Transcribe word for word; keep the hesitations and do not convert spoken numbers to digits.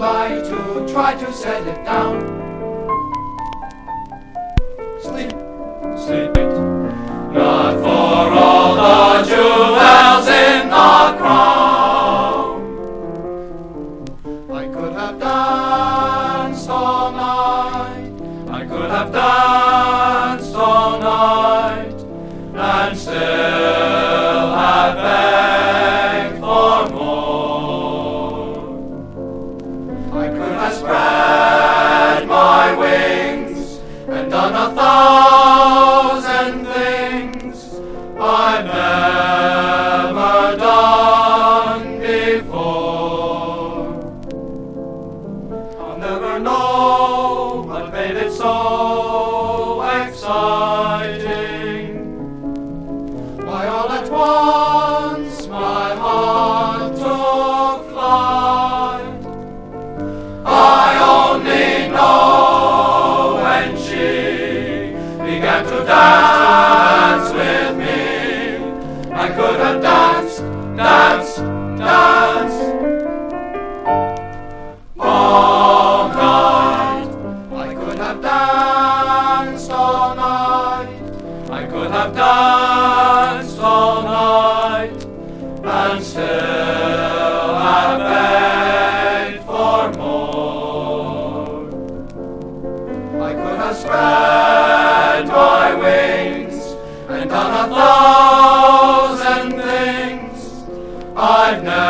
lie to try to set it down. Sleep, sleep it, not for all the jewels in the crown. I could have danced all night, I could have danced all night, and still have begged for more. I could have spread my wings and done a thousand things I've never done before. I'll never know what made it so exciting, why all at once my heart took flight. I only know when she began to dance with me, I could have danced, danced, danced all night. I could have danced all night, I could have danced all night, and still have begged for more. I could have spread my wings and done a thousand things I've never